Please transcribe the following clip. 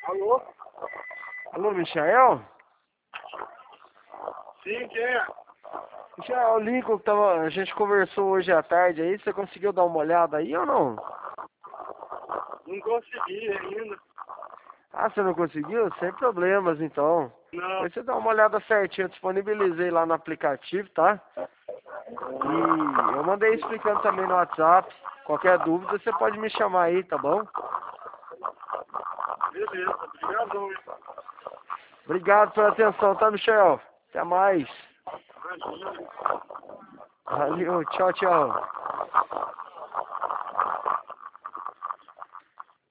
Alô? Alô, Michael? Sim, quem é? Michael, o Lincoln que a gente conversou hoje à tarde aí, você conseguiu dar uma olhada aí ou não? Não consegui ainda. Ah, você não conseguiu? Sem problemas então. Não. Depois você dá uma olhada certinho, eu disponibilizei lá no aplicativo, tá? E eu mandei explicando também no WhatsApp. Qualquer dúvida você pode me chamar aí, tá bom? Beleza, obrigadão, hein? Obrigado pela atenção, tá, Michel? Até mais. Imagina. Valeu, tchau, tchau.